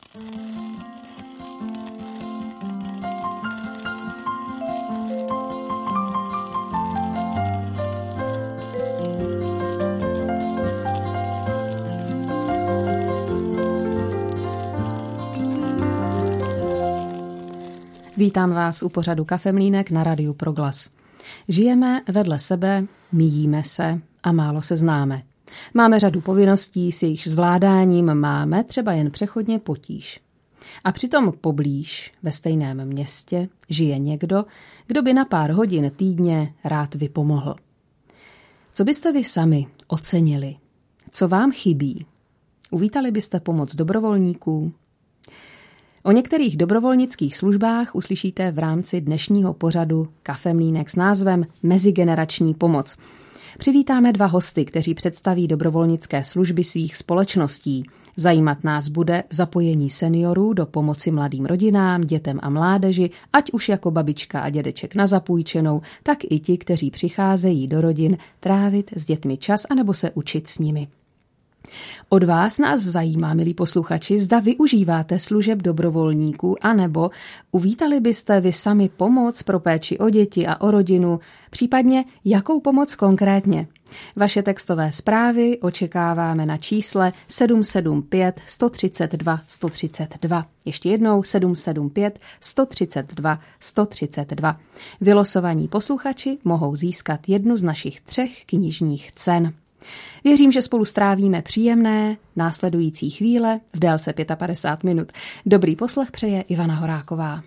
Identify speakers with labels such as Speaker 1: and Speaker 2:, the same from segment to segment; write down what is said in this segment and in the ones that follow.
Speaker 1: Vítám vás u pořadu Kafemlýnek na Radiu Proglas. Žijeme vedle sebe, míjíme se a málo se známe. Máme řadu povinností, s jejichž zvládáním máme třeba jen přechodně potíž. A přitom poblíž, ve stejném městě, žije někdo, kdo by na pár hodin týdně rád vypomohl. Co byste vy sami ocenili? Co vám chybí? Uvítali byste pomoc dobrovolníků? O některých dobrovolnických službách uslyšíte v rámci dnešního pořadu Kafemlýnek s názvem Mezigenerační pomoc. Přivítáme dva hosty, kteří představí dobrovolnické služby svých společností. Zajímat nás bude zapojení seniorů do pomoci mladým rodinám, dětem a mládeži, ať už jako babička a dědeček na zapůjčenou, tak i ti, kteří přicházejí do rodin trávit s dětmi čas anebo se učit s nimi. Od vás nás zajímá, milí posluchači, zda využíváte služeb dobrovolníků, anebo uvítali byste vy sami pomoc pro péči o děti a o rodinu, případně jakou pomoc konkrétně. Vaše textové zprávy očekáváme na čísle 775 132 132. Ještě jednou 775 132 132. Vylosovaní posluchači mohou získat jednu z našich 3 knižních cen. Věřím, že spolu strávíme příjemné následující chvíle v délce 55 minut. Dobrý poslech přeje Ivana Horáková.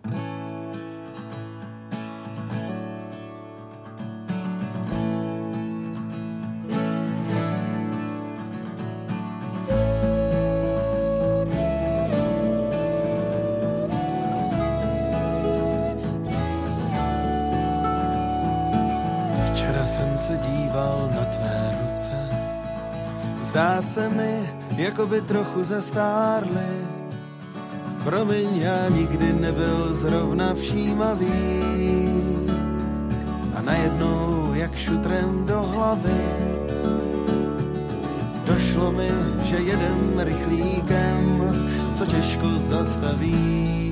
Speaker 2: Včera jsem se díval na tvé ruce, zdá se mi, jako by trochu zestárly. Promiň, já nikdy nebyl zrovna všímavý. A najednou, jak šutrem do hlavy, došlo mi, že jedem rychlíkem, co těžko zastaví.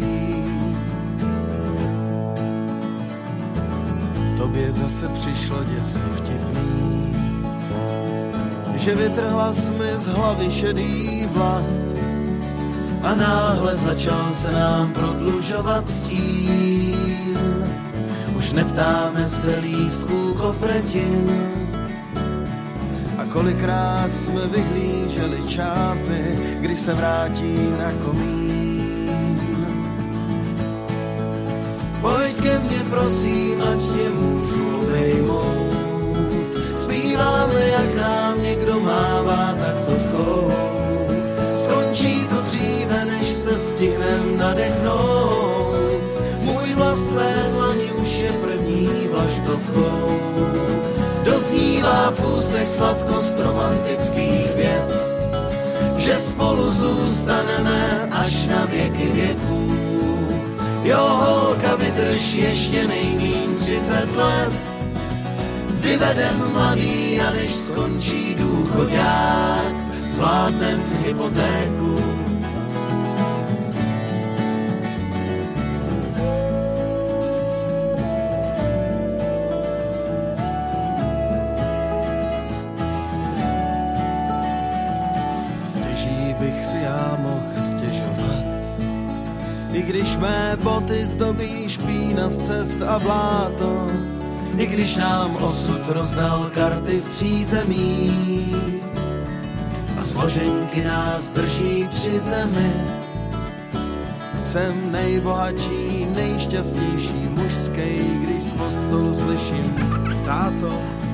Speaker 2: Tobě zase přišlo děsně vtipný, že vytrhla jsi mi z hlavy šedý vlas a náhle začal se nám prodlužovat stín. Už neptáme se lístků kopretin a kolikrát jsme vyhlíželi čápy, kdy se vrátí na komín. Pojď ke mně prosím, ať tě můžu obejmout. Zpíváme, jak nám někdo mává taktovkou. Skončí to dříve, než se stihnem nadechnout. Můj vlast tvé dlani už je první vlaštovkou. Doznívá v ústech sladkost romantických vět, že spolu zůstaneme až na věky věků. Jo, holka, vydrž ještě nejmíň 30 let. Vyvedem mladý a než skončí důchodák, zvládnem hypotéku. Stěží bych si já mohl stěžovat, i když mé boty zdobí špína z cest a bláto. I když nám osud rozdal karty v přízemí a složenky nás drží při zemi. Jsem nejbohatší, nejšťastnější mužskej, když spod stolu slyším: táto,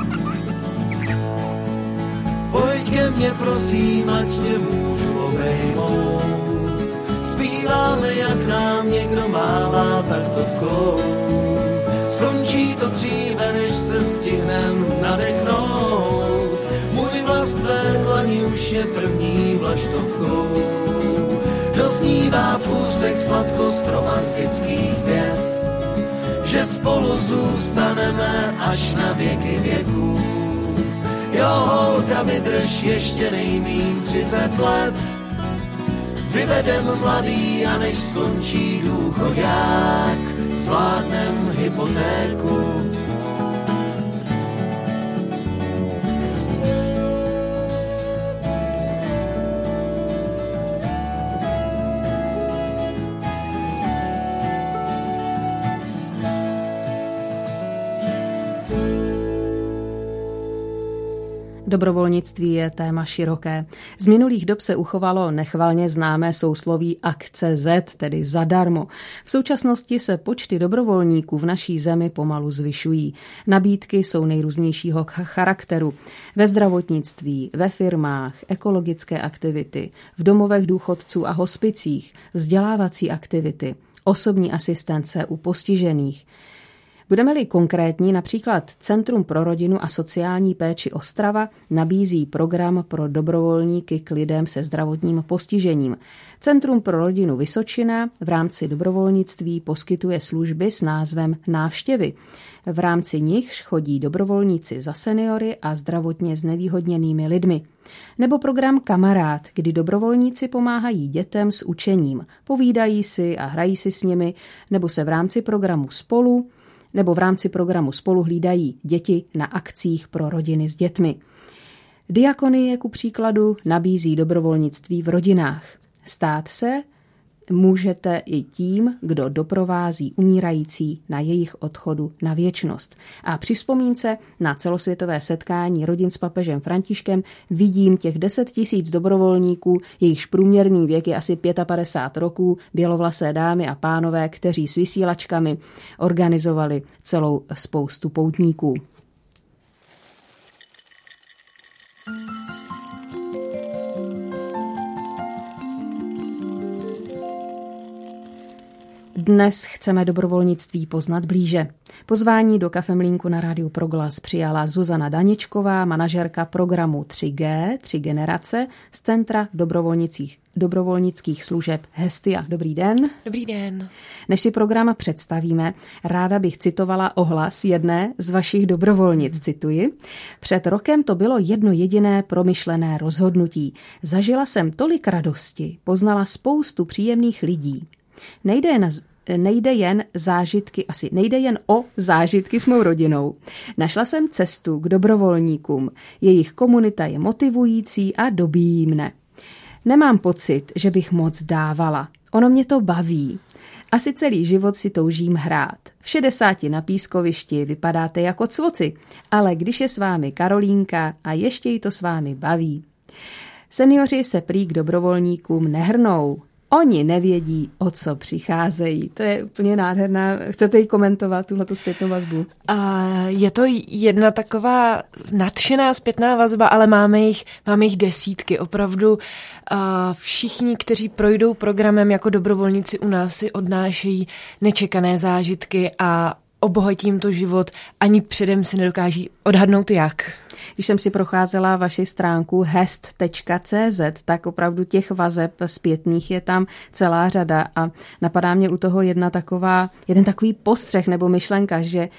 Speaker 2: pojď ke mně prosím, ať tě můžu obejmout. Zpíváme, jak nám někdo mává taktovkou. Skončí to dříve, než se stihnem nadechnout. Můj vlast tvé dlani už je první vlaštovkou. Doznívá v ústech sladkost romantických vět, že spolu zůstaneme až na věky věků. Jo, holka, vydrž ještě nejmíň 30 let. vyvedem mladý a než skončí důchodák, zvládnem hypotéku.
Speaker 1: Dobrovolnictví je téma široké. Z minulých dob se uchovalo nechvalně známé sousloví akce Z, tedy zadarmo. V současnosti se počty dobrovolníků v naší zemi pomalu zvyšují. Nabídky jsou nejrůznějšího charakteru. Ve zdravotnictví, ve firmách, ekologické aktivity, v domovech důchodců a hospicích, vzdělávací aktivity, osobní asistence u postižených. Budeme-li konkrétní, například Centrum pro rodinu a sociální péči Ostrava nabízí program pro dobrovolníky k lidem se zdravotním postižením. Centrum pro rodinu Vysočina v rámci dobrovolnictví poskytuje služby s názvem Návštěvy. V rámci nichž chodí dobrovolníci za seniory a zdravotně znevýhodněnými lidmi. Nebo program Kamarád, kdy dobrovolníci pomáhají dětem s učením, povídají si a hrají si s nimi, nebo se v rámci programu Spolu hlídají děti na akcích pro rodiny s dětmi. Diakonie ku příkladu nabízí dobrovolnictví v rodinách. Stát se můžete i tím, kdo doprovází umírající na jejich odchodu na věčnost. A při vzpomínce na celosvětové setkání rodin s papežem Františkem vidím těch 10 000 dobrovolníků, jejichž průměrný věk je asi 55 roků, bělovlasé dámy a pánové, kteří s vysílačkami organizovali celou spoustu poutníků. Dnes chceme dobrovolnictví poznat blíže. Pozvání do Kafemlínku na rádiu Proglas přijala Zuzana Daničková, manažerka programu 3G, 3 generace, z Centra dobrovolnických služeb Hestia. Dobrý den.
Speaker 3: Dobrý den.
Speaker 1: Než si program představíme, ráda bych citovala ohlas jedné z vašich dobrovolnic. Cituji. Před rokem to bylo jedno jediné promyšlené rozhodnutí. Zažila jsem tolik radosti, poznala spoustu příjemných lidí. Nejde jen o zážitky s mou rodinou. Našla jsem cestu k dobrovolníkům. Jejich komunita je motivující a dobíjí mne. Nemám pocit, že bych moc dávala. Ono mě to baví. Asi celý život si toužím hrát. V 60 na pískovišti vypadáte jako cvoci, ale když je s vámi Karolínka a ještě jí to s vámi baví. Seniori se prý k dobrovolníkům nehrnou. Oni nevědí, o co přicházejí. To je úplně nádherná. Chcete jí komentovat, tuhletu zpětnou vazbu?
Speaker 3: Je to jedna taková nadšená zpětná vazba, ale máme jich desítky. Opravdu všichni, kteří projdou programem jako dobrovolníci u nás, si odnášejí nečekané zážitky a obohatí jim to život. Ani předem si nedokáží odhadnout jak.
Speaker 1: Když jsem si procházela vaši stránku hest.cz, tak opravdu těch vazeb zpětných je tam celá řada a napadá mě u toho jeden takový postřeh nebo myšlenka, že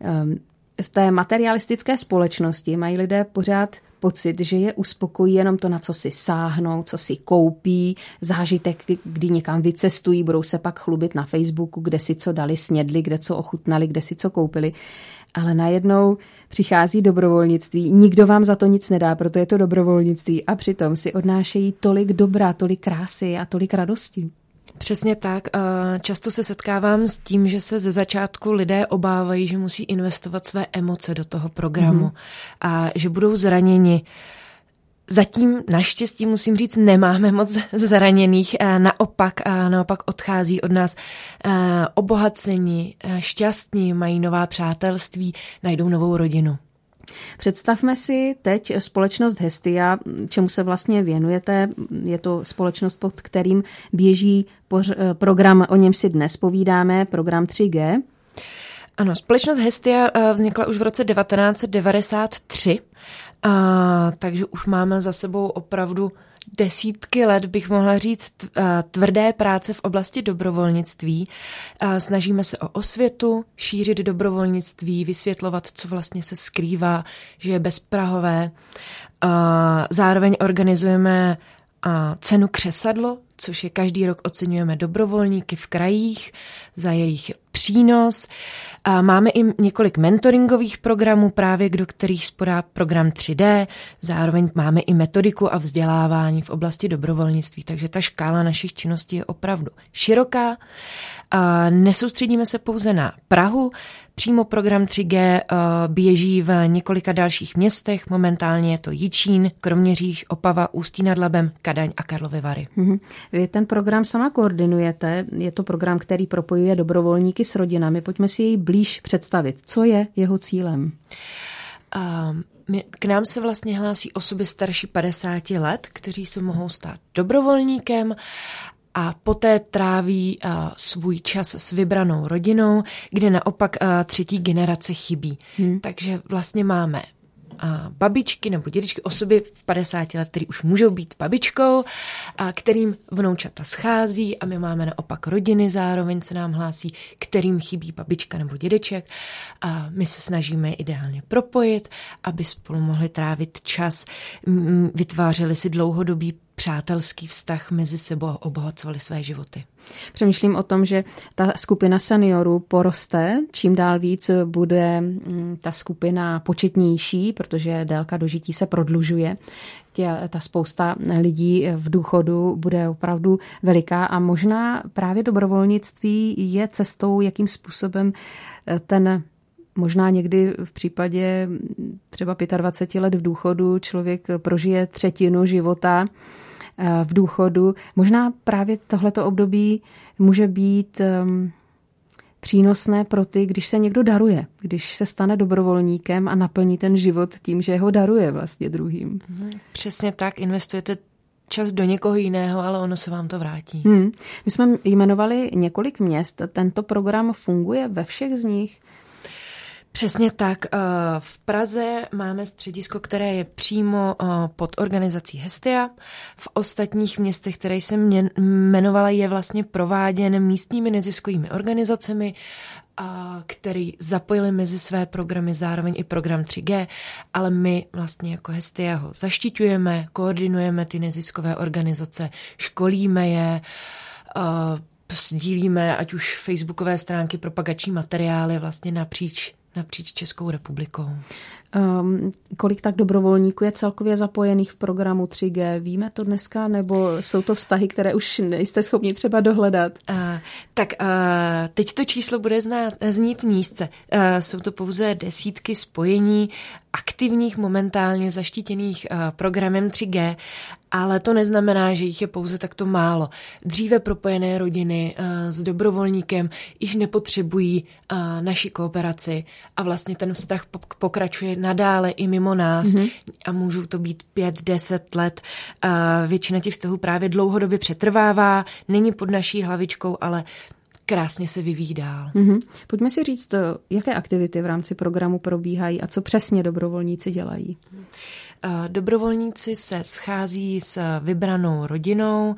Speaker 1: v té materialistické společnosti mají lidé pořád pocit, že je uspokojí jenom to, na co si sáhnou, co si koupí, zážitek, kdy někam vycestují, budou se pak chlubit na Facebooku, kde si co dali, snědli, kde co ochutnali, kde si co koupili. Ale najednou přichází dobrovolnictví, nikdo vám za to nic nedá, proto je to dobrovolnictví a přitom si odnášejí tolik dobra, tolik krásy a tolik radosti.
Speaker 3: Přesně tak. Často se setkávám s tím, že se ze začátku lidé obávají, že musí investovat své emoce do toho programu a že budou zraněni. Zatím naštěstí musím říct, nemáme moc zraněných, naopak odchází od nás obohacení, šťastní, mají nová přátelství, najdou novou rodinu.
Speaker 1: Představme si teď společnost Hestia, čemu se vlastně věnujete. Je to společnost, pod kterým běží program, o něm si dnes povídáme, program 3G.
Speaker 3: Ano, společnost Hestia vznikla už v roce 1993, takže už máme za sebou opravdu desítky let, bych mohla říct, tvrdé práce v oblasti dobrovolnictví. Snažíme se o osvětu, šířit dobrovolnictví, vysvětlovat, co vlastně se skrývá, že je bezprahové. Zároveň organizujeme cenu Křesadlo, což je každý rok oceňujeme dobrovolníky v krajích za jejich přínos. Máme i několik mentoringových programů, právě do kterých spadá program 3D. Zároveň máme i metodiku a vzdělávání v oblasti dobrovolnictví, takže ta škála našich činností je opravdu široká. Nesoustředíme se pouze na Prahu. Přímo program 3G běží v několika dalších městech. Momentálně je to Jičín, Kroměříž, Opava, Ústí nad Labem, Kadaň a Karlovy Vary.
Speaker 1: Vy ten program sama koordinujete. Je to program, který propojuje dobrovolníky s rodinami. Pojďme si jej blíž představit. Co je jeho cílem?
Speaker 3: K nám se vlastně hlásí osoby starší 50 let, kteří se mohou stát dobrovolníkem a poté tráví svůj čas s vybranou rodinou, kde naopak třetí generace chybí. Takže vlastně máme babičky nebo dědečky, osoby v 50 let, které už můžou být babičkou, kterým vnoučata schází, a my máme naopak rodiny, zároveň se nám hlásí, kterým chybí babička nebo dědeček. A my se snažíme je ideálně propojit, aby spolu mohli trávit čas, vytvářeli si dlouhodobý přátelský vztah mezi sebou a obohacovali své životy.
Speaker 1: Přemýšlím o tom, že ta skupina seniorů poroste, čím dál víc bude ta skupina početnější, protože délka dožití se prodlužuje. Ta spousta lidí v důchodu bude opravdu veliká a možná právě dobrovolnictví je cestou, jakým způsobem ten možná někdy v případě třeba 25 let v důchodu člověk prožije třetinu života v důchodu. Možná právě tohleto období může být přínosné pro ty, když se někdo daruje, když se stane dobrovolníkem a naplní ten život tím, že ho daruje vlastně druhým.
Speaker 3: Přesně tak, investujete čas do někoho jiného, ale ono se vám to vrátí.
Speaker 1: My jsme jmenovali několik měst. Tento program funguje ve všech z nich?
Speaker 3: Přesně tak. V Praze máme středisko, které je přímo pod organizací Hestia. V ostatních městech, které jsem jmenovala, je vlastně prováděn místními neziskovými organizacemi, který zapojili mezi své programy zároveň i program 3G, ale my vlastně jako Hestia ho zaštiťujeme, koordinujeme ty neziskové organizace, školíme je, sdílíme ať už facebookové stránky, propagační materiály vlastně napříč Českou republikou.
Speaker 1: Kolik tak dobrovolníků je celkově zapojených v programu 3G? Víme to dneska, nebo jsou to vztahy, které už nejste schopni třeba dohledat?
Speaker 3: Teď to číslo bude znít nízce. Jsou to pouze desítky spojení aktivních, momentálně zaštítěných programem 3G, ale to neznamená, že jich je pouze takto málo. Dříve propojené rodiny s dobrovolníkem již nepotřebují naši kooperaci a vlastně ten vztah pokračuje nadále i mimo nás a můžou to být 5-10 let. Většina těch vztahů právě dlouhodobě přetrvává, není pod naší hlavičkou, ale krásně se vyvíjí dál.
Speaker 1: Pojďme si říct, jaké aktivity v rámci programu probíhají a co přesně dobrovolníci dělají.
Speaker 3: Dobrovolníci se schází s vybranou rodinou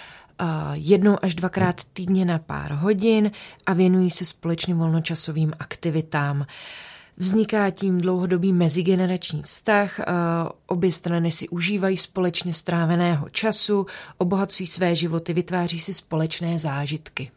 Speaker 3: 1 až 2krát týdně na pár hodin a věnují se společně volnočasovým aktivitám. Vzniká tím dlouhodobý mezigenerační vztah, obě strany si užívají společně stráveného času, obohacují své životy, vytváří si společné zážitky.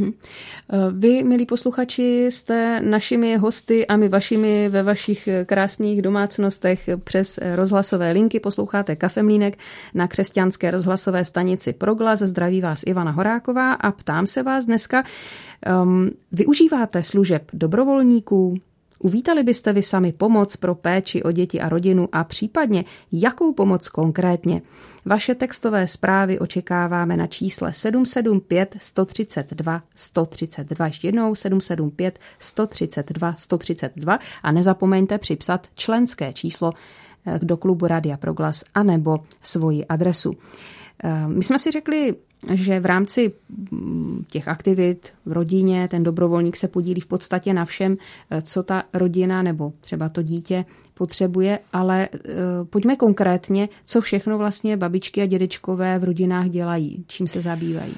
Speaker 1: Vy, milí posluchači, jste našimi hosty a my vašimi ve vašich krásných domácnostech přes rozhlasové linky. Posloucháte Kafemlínek na křesťanské rozhlasové stanici Proglas. Zdraví vás Ivana Horáková a ptám se vás dneska, využíváte služeb dobrovolníků? Uvítali byste vy sami pomoc pro péči o děti a rodinu a případně jakou pomoc konkrétně? Vaše textové zprávy očekáváme na čísle 775 132 132. Ještě jednou 775 132 132 a nezapomeňte připsat členské číslo do klubu Rádia Proglas anebo svoji adresu. My jsme si řekli, že v rámci těch aktivit v rodině ten dobrovolník se podílí v podstatě na všem, co ta rodina nebo třeba to dítě potřebuje, ale pojďme konkrétně, co všechno vlastně babičky a dědečkové v rodinách dělají, čím se zabývají.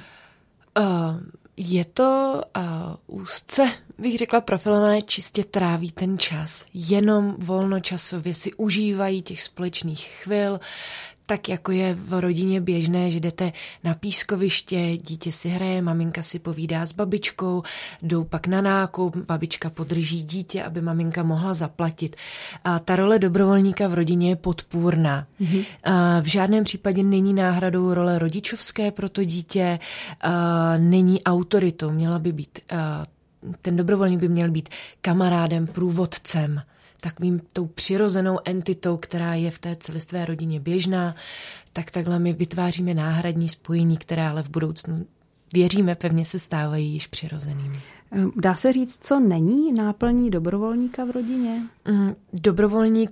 Speaker 3: Je to úzce, bych řekla, profilované, čistě tráví ten čas. Jenom volnočasově si užívají těch společných chvil, tak jako je v rodině běžné, že jdete na pískoviště, dítě si hraje, maminka si povídá s babičkou, jdou pak na nákup, babička podrží dítě, aby maminka mohla zaplatit. A ta role dobrovolníka v rodině je podpůrná. V žádném případě není náhradou role rodičovské pro to dítě, není autoritou, měla by být, ten dobrovolník by měl být kamarádem, průvodcem, takovým tou přirozenou entitou, která je v té celistvé rodině běžná, tak takhle my vytváříme náhradní spojení, která ale v budoucnu, věříme, pevně se stávají již přirozenými.
Speaker 1: Dá se říct, co není náplní dobrovolníka v rodině?
Speaker 3: Dobrovolník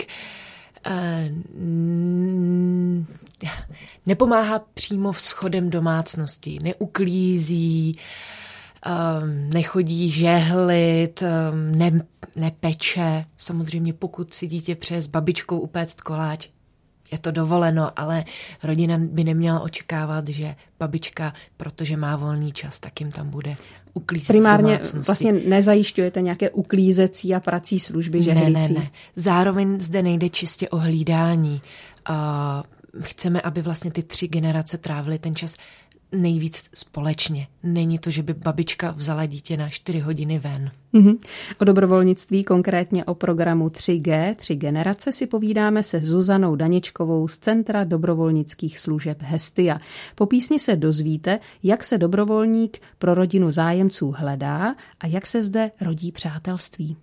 Speaker 3: nepomáhá přímo schodem domácnosti, neuklízí, nechodí žehlit, nepeče. Samozřejmě pokud si dítě přeje s babičkou upéct koláč, je to dovoleno, ale rodina by neměla očekávat, že babička, protože má volný čas, tak jim tam bude uklízet
Speaker 1: primárně vlastně nezajišťujete nějaké uklízecí a prací služby, žehlící?
Speaker 3: Ne. Zároveň zde nejde čistě o hlídání. Chceme, aby vlastně ty 3 generace trávily ten čas nejvíc společně. Není to, že by babička vzala dítě na 4 hodiny ven.
Speaker 1: O dobrovolnictví, konkrétně o programu 3G, 3 generace, si povídáme se Zuzanou Daničkovou z Centra dobrovolnických služeb Hestia. Po písni se dozvíte, jak se dobrovolník pro rodinu zájemců hledá a jak se zde rodí přátelství.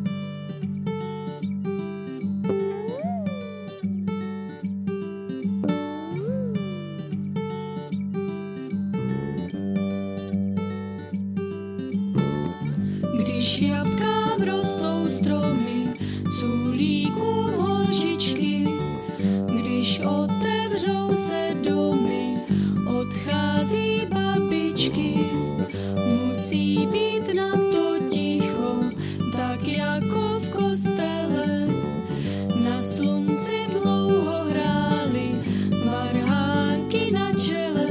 Speaker 4: Když jabkám rostou stromy, culíkům holčičky, když otevřou se domy, odchází babičky, musí být na to ticho, tak jako v kostele, na slunci dlouho hrály varhánky na čele.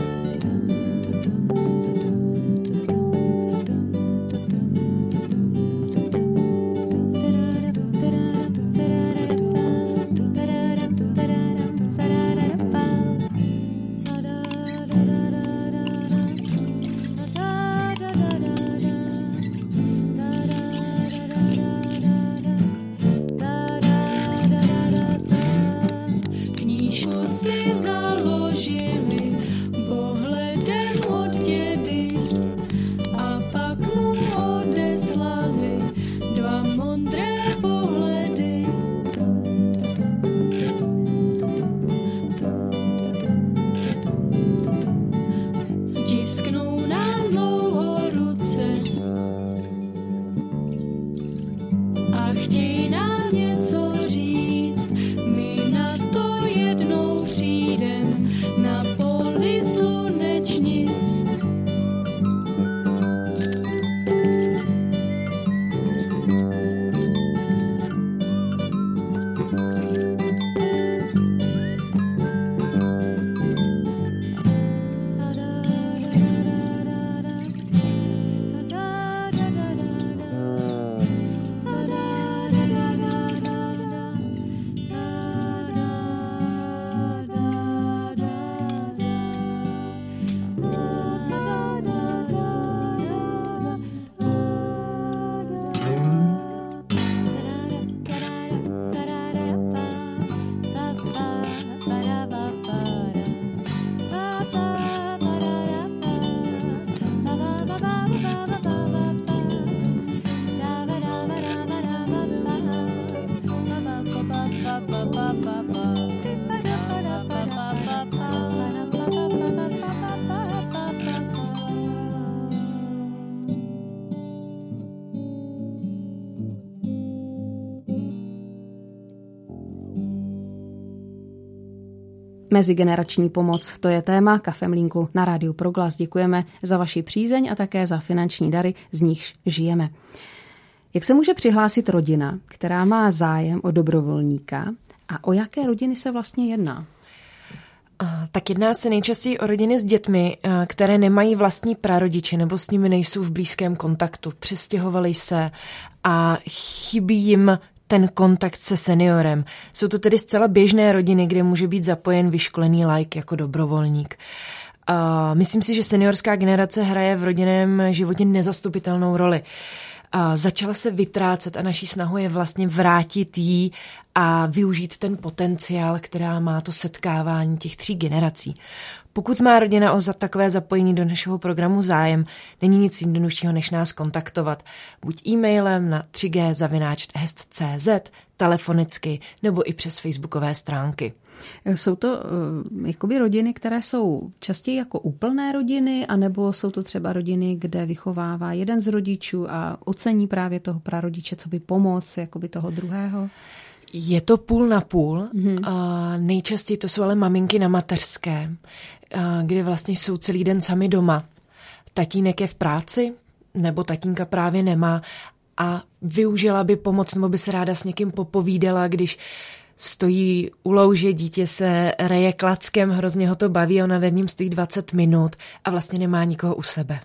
Speaker 1: Mezigenerační pomoc, to je téma Kafemlínku na Rádiu Proglas. Děkujeme za vaši přízeň a také za finanční dary, z nichž žijeme. Jak se může přihlásit rodina, která má zájem o dobrovolníka, a o jaké rodiny se vlastně jedná?
Speaker 3: Tak jedná se nejčastěji o rodiny s dětmi, které nemají vlastní prarodiče nebo s nimi nejsou v blízkém kontaktu. Přestěhovali se a chybí jim ten kontakt se seniorem. Jsou to tedy zcela běžné rodiny, kde může být zapojen vyškolený laik jako dobrovolník. Myslím si, že seniorská generace hraje v rodinném životě nezastupitelnou roli. Začala se vytrácet a naší snahou je vlastně vrátit jí a využít ten potenciál, která má to setkávání těch 3 generací. Pokud má rodina o takové zapojení do našeho programu zájem, není nic jednoduššího, než nás kontaktovat. Buď e-mailem na 3g@hest.cz, telefonicky nebo i přes facebookové stránky.
Speaker 1: Jsou to jakoby rodiny, které jsou častěji jako úplné rodiny, anebo jsou to třeba rodiny, kde vychovává jeden z rodičů a ocení právě toho prarodiče, co by pomoct, jakoby toho druhého?
Speaker 3: Je to půl na půl. Nejčastěji to jsou ale maminky na mateřské, kde vlastně jsou celý den sami doma. Tatínek je v práci, nebo tatínka právě nemá a využila by pomoc, nebo by se ráda s někým popovídala, když stojí u louže, dítě se reje klackem, hrozně ho to baví, ona nad ním stojí 20 minut a vlastně nemá nikoho u sebe.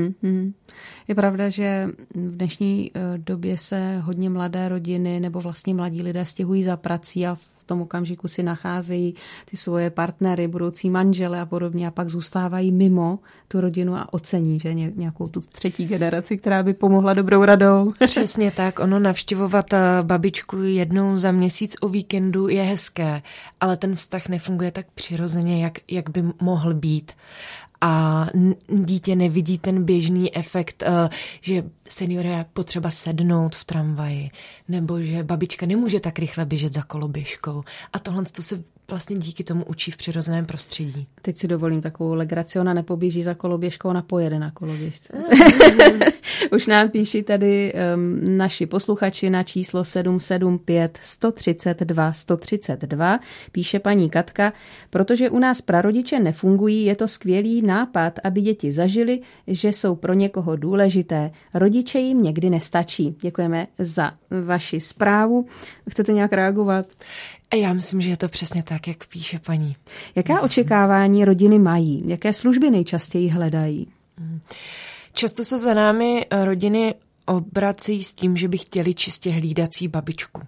Speaker 1: Je pravda, že v dnešní době se hodně mladé rodiny nebo vlastně mladí lidé stěhují za prací a v tom okamžiku si nacházejí ty svoje partnery, budoucí manžele a podobně a pak zůstávají mimo tu rodinu a ocení, že nějakou tu 3. generaci, která by pomohla dobrou radou.
Speaker 3: Přesně tak, ono navštěvovat babičku jednou za měsíc o víkendu je hezké, ale ten vztah nefunguje tak přirozeně, jak by mohl být. A dítě nevidí ten běžný efekt, že senior je potřeba sednout v tramvaji, nebo že babička nemůže tak rychle běžet za koloběžkou. A tohle to se vlastně díky tomu učí v přirozeném prostředí.
Speaker 1: Teď si dovolím takovou legraci, ona nepoběží za koloběžkou, ona pojede na koloběžce. Už nám píší tady naši posluchači na číslo 775 132 132. Píše paní Katka, protože u nás prarodiče nefungují, je to skvělý nápad, aby děti zažili, že jsou pro někoho důležité. Rodiče jim někdy nestačí. Děkujeme za vaši zprávu. Chcete nějak reagovat?
Speaker 3: Já myslím, že je to přesně tak, jak píše paní.
Speaker 1: Jaká očekávání rodiny mají? Jaké služby nejčastěji hledají?
Speaker 3: Často se za námi rodiny obracejí s tím, že by chtěli čistě hlídací babičku.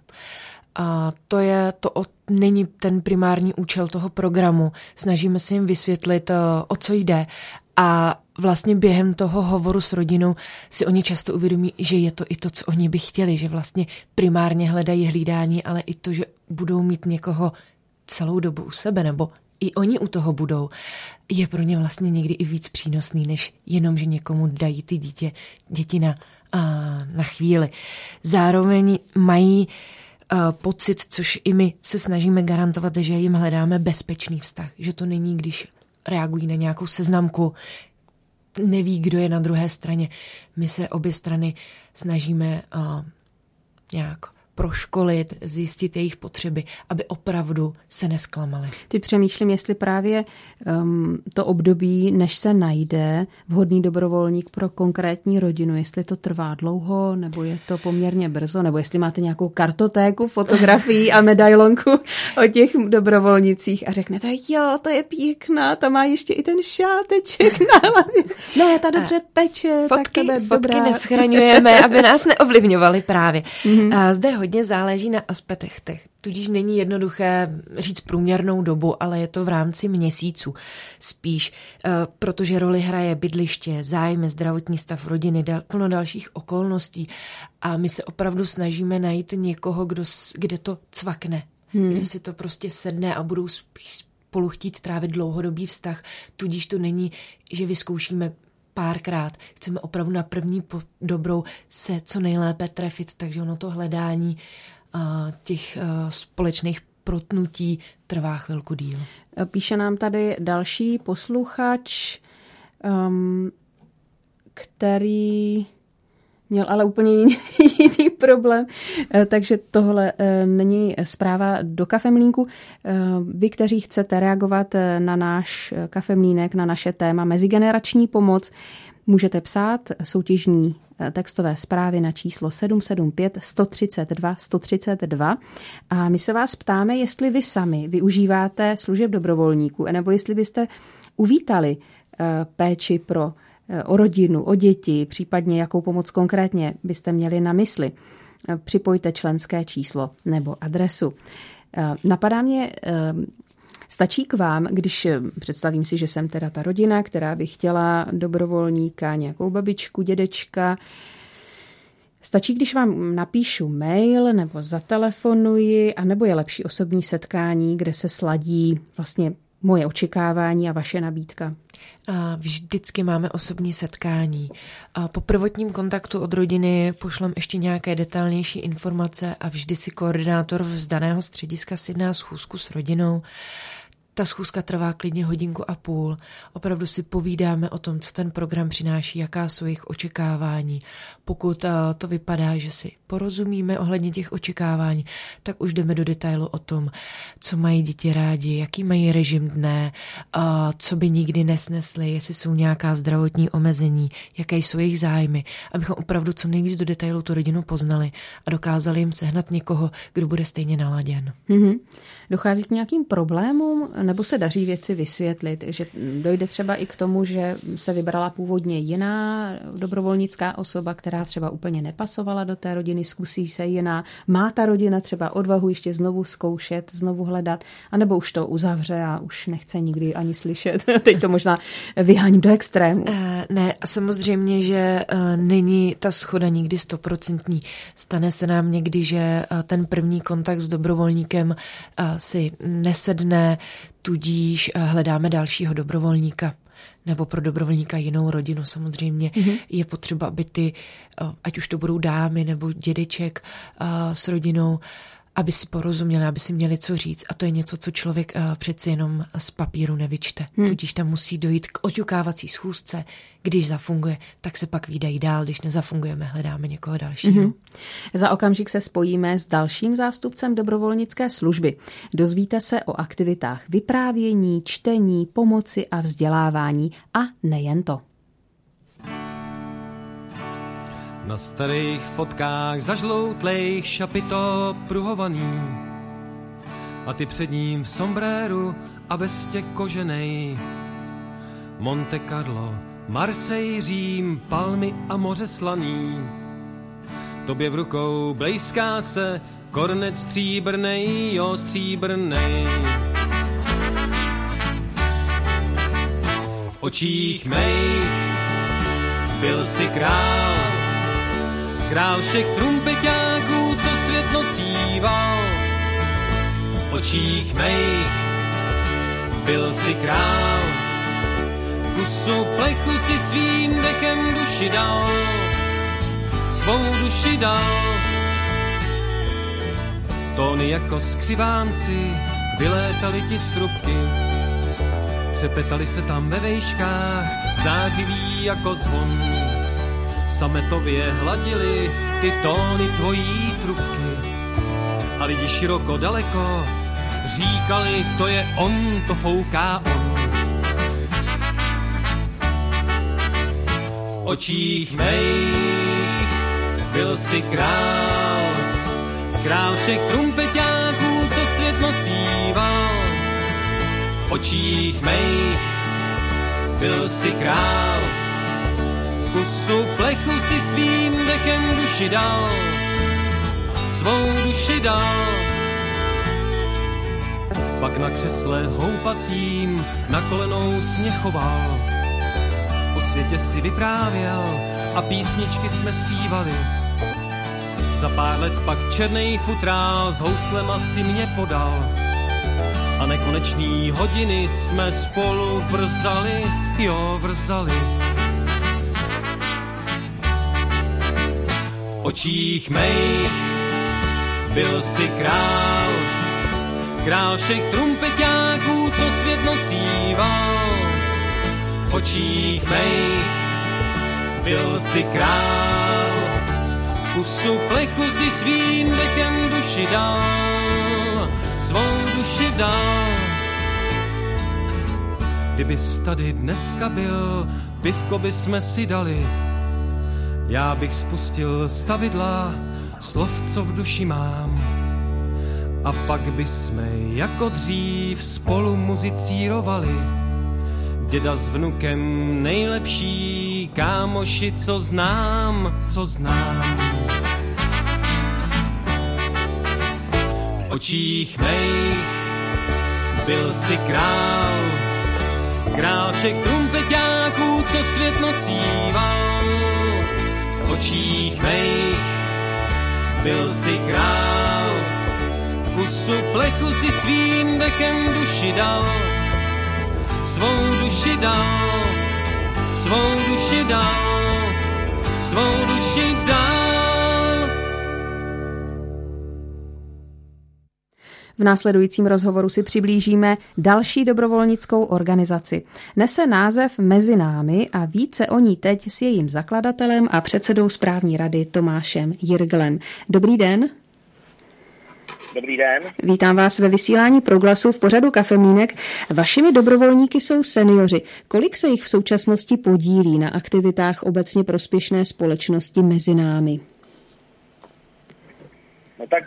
Speaker 3: A to není ten primární účel toho programu. Snažíme se jim vysvětlit, o co jde. A vlastně během toho hovoru s rodinou si oni často uvědomí, že je to i to, co oni by chtěli, že vlastně primárně hledají hlídání, ale i to, že budou mít někoho celou dobu u sebe, nebo i oni u toho budou, je pro ně vlastně někdy i víc přínosný, než jenom, že někomu dají ty děti na chvíli. Zároveň mají pocit, což i my se snažíme garantovat, že jim hledáme bezpečný vztah, že to není, když reagují na nějakou seznamku, neví, kdo je na druhé straně. My se obě strany snažíme nějak proškolit, zjistit jejich potřeby, aby opravdu se nesklamali.
Speaker 1: Ty přemýšlím, jestli právě to období, než se najde vhodný dobrovolník pro konkrétní rodinu, jestli to trvá dlouho, nebo je to poměrně brzo, nebo jestli máte nějakou kartotéku, fotografií a medailonku o těch dobrovolnicích a řeknete, jo, to je pěkná, ta má ještě i ten šáteček na hlavě. Ne, ta dobře peče,
Speaker 3: Fotky
Speaker 1: dobrá.
Speaker 3: neschraňujeme, aby nás neovlivňovali právě. A zde hodně záleží na aspektech. Tudíž není jednoduché říct průměrnou dobu, ale je to v rámci měsíců. Spíš, protože roli hraje bydliště, zájmy, zdravotní stav rodiny, plno dalších okolností. A my se opravdu snažíme najít někoho, kde to cvakne. Kde si to prostě sedne a budou spolu chtít trávit dlouhodobý vztah. Tudíž to není, že vyzkoušíme párkrát. Chceme opravdu na první dobrou se co nejlépe trefit, takže ono to hledání těch společných protnutí trvá chvilku díl.
Speaker 1: Píše nám tady další posluchač, který měl ale úplně jiný problém, takže tohle není zpráva do Kafemlínku. Vy, kteří chcete reagovat na náš Kafemlínek, na naše téma mezigenerační pomoc, můžete psát soutěžní textové zprávy na číslo 775 132 132 a my se vás ptáme, jestli vy sami využíváte služeb dobrovolníků, nebo jestli byste uvítali péči o rodinu, o děti, případně jakou pomoc konkrétně byste měli na mysli. připojte členské číslo nebo adresu. Napadá mě, stačí k vám, když představím si, že jsem teda ta rodina, která by chtěla dobrovolníka, nějakou babičku, dědečka. Stačí, když vám napíšu mail nebo zatelefonuji, anebo je lepší osobní setkání, kde se sladí vlastně moje očekávání a vaše nabídka?
Speaker 3: Vždycky máme osobní setkání. Po prvotním kontaktu od rodiny pošlem ještě nějaké detailnější informace a vždy si koordinátor z daného střediska sjedná schůzku s rodinou. Ta schůzka trvá klidně 1,5 hodiny. Opravdu si povídáme o tom, co ten program přináší, jaká jsou jejich očekávání. Pokud to vypadá, že si porozumíme ohledně těch očekávání, tak už jdeme do detailu o tom, co mají děti rádi, jaký mají režim dne, co by nikdy nesnesli, jestli jsou nějaká zdravotní omezení, jaké jsou jejich zájmy, abychom opravdu co nejvíc do detailu tu rodinu poznali a dokázali jim sehnat někoho, kdo bude stejně naladěn.
Speaker 1: Mm-hmm. Dochází k nějakým problémům, nebo se daří věci vysvětlit, že dojde třeba i k tomu, že se vybrala původně jiná dobrovolnická osoba, která třeba úplně nepasovala do té rodiny, zkusí se jiná, má ta rodina třeba odvahu ještě znovu zkoušet, znovu hledat, anebo už to uzavře a už nechce nikdy ani slyšet. Teď to možná vyháním do extrému.
Speaker 3: Ne, samozřejmě, že není ta shoda nikdy 100%. Stane se nám někdy, že ten první kontakt s dobrovolníkem si nesedne, tudíž hledáme dalšího dobrovolníka. Nebo pro dobrovolníka jinou rodinu samozřejmě. Je potřeba, aby ty, ať už to budou dámy nebo dědeček s rodinou, aby si porozuměli, aby si měli co říct. A to je něco, co člověk přeci jenom z papíru nevyčte. Tudíž tam musí dojít k oťukávací schůzce. Když zafunguje, tak se pak výdají dál. Když nezafungujeme, hledáme někoho dalšího.
Speaker 1: Za okamžik se spojíme s dalším zástupcem dobrovolnické služby. Dozvíte se o aktivitách vyprávění, čtení, pomoci a vzdělávání. A nejen to.
Speaker 2: Na starých fotkách zažloutlejch šapito pruhovaný a ty před ním v sombréru a vestě koženej. Monte Carlo, Marseille, Řím, palmy a moře slaný. Tobě v rukou blejská se kornet stříbrnej, jo stříbrnej. V očích mých byl si král, král všech trumpeťáků, co svět nosíval. V očích mých byl si král, kusu plechu si svým dechem duši dal, svou duši dal. Tóny jako skřivánci, vylétali ti z trubky, přepetali se tam ve vejškách, zářiví jako zvon. Sametově hladili ty tóny tvojí trubky a lidi široko daleko říkali, to je on, to fouká on. V očích mých byl si král, král všech trumpeťáků, co svět nosíval. V očích mých byl si král, kusu plechu si svým dechem duši dal, svou duši dal. Pak na křesle houpacím na kolenou směchoval, o světě si vyprávěl a písničky jsme zpívali. Za pár let pak černej futrál s houslema si mě podal a nekonečný hodiny jsme spolu vrzali, jo vrzali. V očích mých byl si král, král všech trumpeťáků, co svět nosíval. V očích mých byl si král, kusu plechu si svým dechem duši dal, svou duši dal. Kdybys tady dneska byl, pivko bychom si dali, já bych spustil stavidla slov, co v duši mám. A pak bysme jako dřív spolu muzicírovali. Děda s vnukem nejlepší kámoši, co znám, co znám. očích mých byl si král, král všech trumpeťáků, co svět nosíval. V očích mých byl si král, kusu plechu si svým dechem duši dal, svou duši dal, svou duši dal, svou duši dal.
Speaker 1: V následujícím rozhovoru si přiblížíme další dobrovolnickou organizaci. Nese název Mezi námi a více o ní teď s jejím zakladatelem a předsedou správní rady Tomášem Jirglem. Dobrý den.
Speaker 5: Dobrý den.
Speaker 1: Vítám vás ve vysílání Proglasu v pořadu Kafemlýnek. Vašimi dobrovolníky jsou seniori. Kolik se jich v současnosti podílí na aktivitách obecně prospěšné společnosti Mezi námi?
Speaker 5: No tak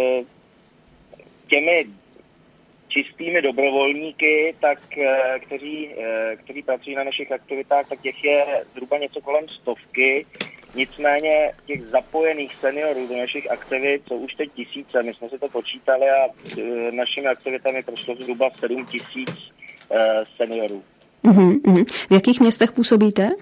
Speaker 5: těmi čistými dobrovolníky, tak, kteří pracují na našich aktivitách, tak těch je zhruba něco kolem 100. Nicméně těch zapojených seniorů do našich aktivit jsou už teď 1000. My jsme si to počítali a našimi aktivitami prošlo zhruba 7 000 seniorů.
Speaker 1: V jakých městech působíte?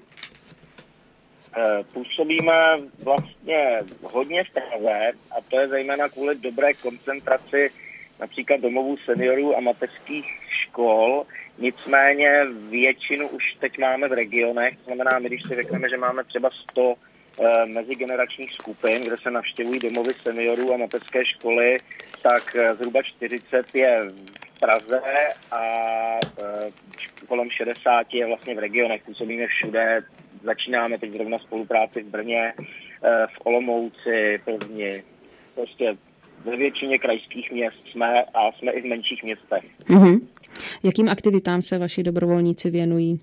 Speaker 5: Působíme vlastně hodně v Praze a to je zejména kvůli dobré koncentraci například domovů seniorů a mateřských škol. Nicméně většinu už teď máme v regionech, to znamená, my když si řekneme, že máme třeba 100 mezigeneračních skupin, kde se navštěvují domovy seniorů a mateřské školy, tak zhruba 40 je v Praze a kolem 60 je vlastně v regionech. Působíme všude, začínáme teď zrovna spolupráci v Brně, v Olomouci, Plzni, prostě ve většině krajských měst jsme a jsme i v menších městech.
Speaker 1: Jakým aktivitám se vaši dobrovolníci věnují?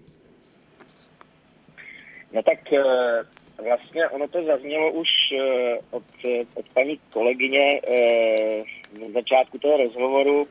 Speaker 5: No tak vlastně ono to zaznělo už od paní kolegyně v začátku toho rozhovoru.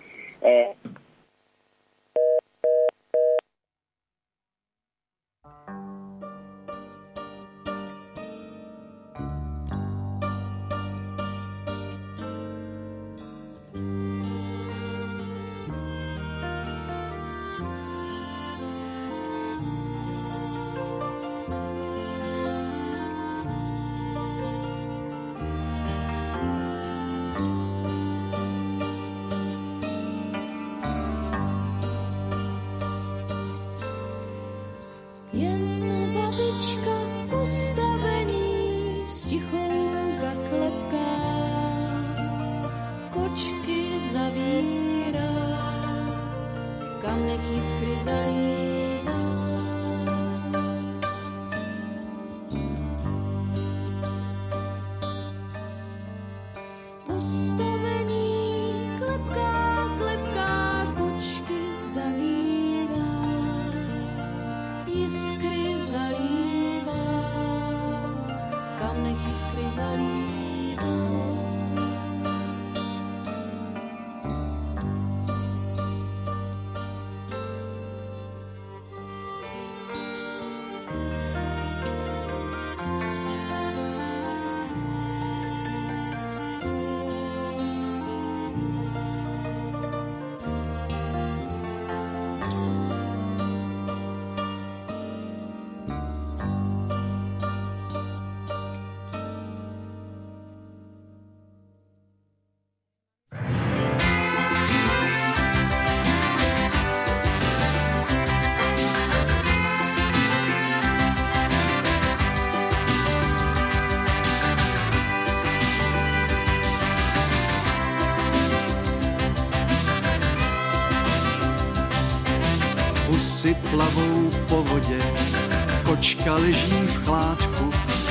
Speaker 2: Husy plavou po vodě, kočka leží v chládku,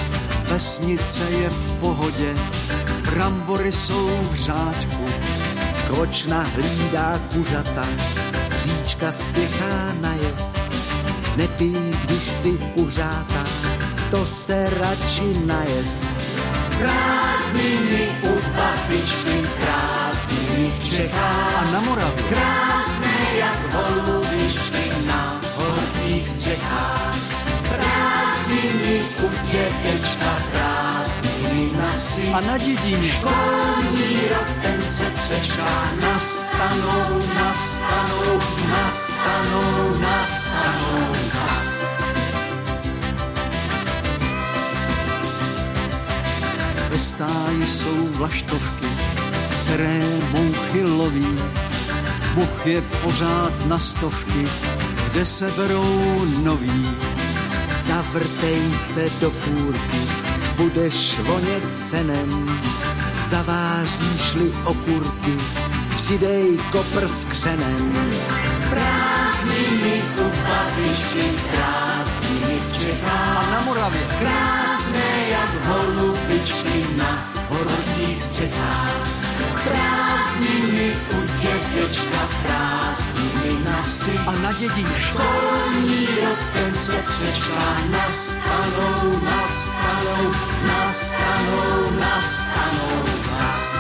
Speaker 2: vesnice je v pohodě, brambory jsou v řádku.
Speaker 6: Kočna hlídá kuřata, říčka spěchá na jez. Nepij, když si kuřáta, to se radši najez.
Speaker 2: Krásnými u babičky, krásnými v Čechách a na Moravě, krásné jak holubičky na horkých střechách. Krásnými u dědečka, krásnými na vsi,
Speaker 6: A na dědině
Speaker 2: školní rok, ten se přečká. Nastanou, nastanou, nastanou, nastanou zas.
Speaker 6: ve stáji jsou vlaštovky, které mouchy loví. Much je pořád na stovky, kde se berou noví. Zavrtej se do fůrky, budeš vonět senem. Zaváříš-li okurky, přidej kopr s křenem.
Speaker 2: Prázdniny u babičky, prázdniny v Čechách.
Speaker 6: A na Moravě
Speaker 2: Krásné jak holubičky na horních střechách. Prázdniny u dědečka, prázdniny na vsi.
Speaker 6: a na dědině
Speaker 2: Školní rok, ten se přečká. Nastanou, nastanou, nastanou, nastanou zas.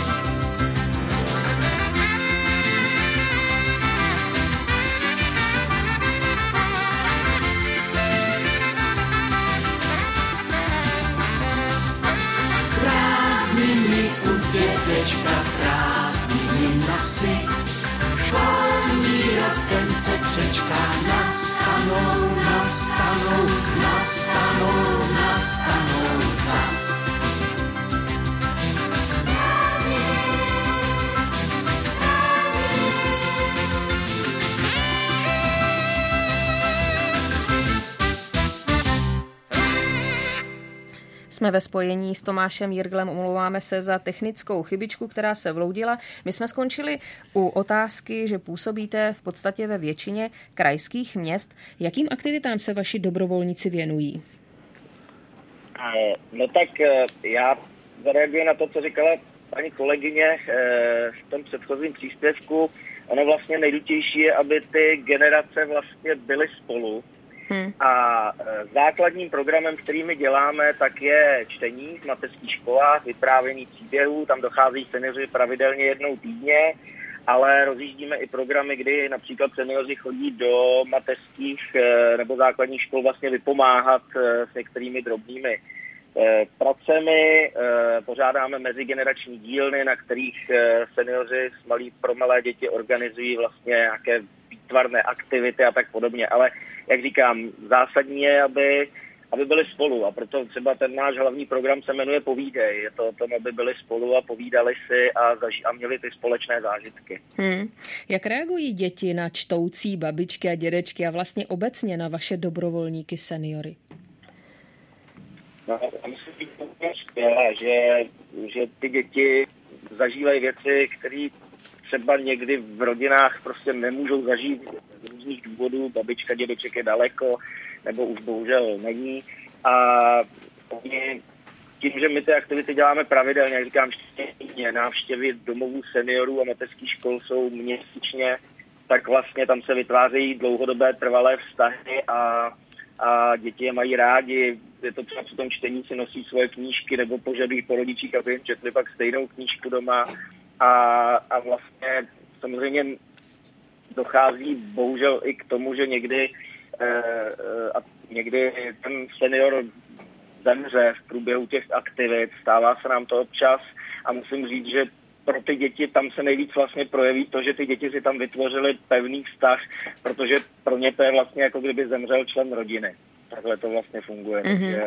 Speaker 2: Prázdniny u dědečka, prázdniny na vsi. Školní rok, ten se přečká. Nastanou, nastanou, nastanou, nastanou zas.
Speaker 1: Jsme ve spojení s Tomášem Jirglem, omlouváme se za technickou chybičku, která se vloudila. My jsme skončili u otázky, že působíte v podstatě ve většině krajských měst. Jakým aktivitám se vaši dobrovolníci věnují?
Speaker 5: No tak já zareaguji na to, co říkala paní kolegyně v tom předchozím příspěvku. Ono vlastně nejdůležitější je, aby ty generace vlastně byly spolu. A základním programem, který my děláme, tak je čtení v mateřských školách, vyprávění příběhů, tam docházejí seniori pravidelně jednou týdně, ale rozjíždíme i programy, kdy například seniori chodí do mateřských nebo základních škol vlastně vypomáhat s některými drobnými pracemi, pořádáme mezigenerační dílny, na kterých seniori pro malé děti organizují vlastně nějaké výtvarné aktivity a tak podobně, ale jak říkám, zásadní je, aby byli spolu a proto třeba ten náš hlavní program se jmenuje Povídej. Je to o tom, aby byli spolu a povídali si a měli ty společné zážitky.
Speaker 1: Jak reagují děti na čtoucí babičky a dědečky a vlastně obecně na vaše dobrovolníky seniory?
Speaker 5: No, já myslím, že to je skvělé, že ty děti zažívají věci, které třeba někdy v rodinách prostě nemůžou zažít z různých důvodů. Babička, dědeček je daleko, nebo už bohužel není. A tím, že my ty aktivity děláme pravidelně, jak říkám, návštěvy domovů seniorů a mateřských škol jsou měsíčně, tak vlastně tam se vytvářejí dlouhodobé trvalé vztahy a děti je mají rádi. Je to třeba při tom čtení si nosí svoje knížky nebo požadují po rodičích, aby jim četli pak stejnou knížku doma. A vlastně samozřejmě dochází bohužel i k tomu, že někdy ten senior zemře v průběhu těch aktivit. Stává se nám to občas a musím říct, že pro ty děti tam se nejvíc vlastně projeví to, že ty děti si tam vytvořily pevný vztah, protože pro ně to je vlastně jako kdyby zemřel člen rodiny. Takhle to vlastně funguje.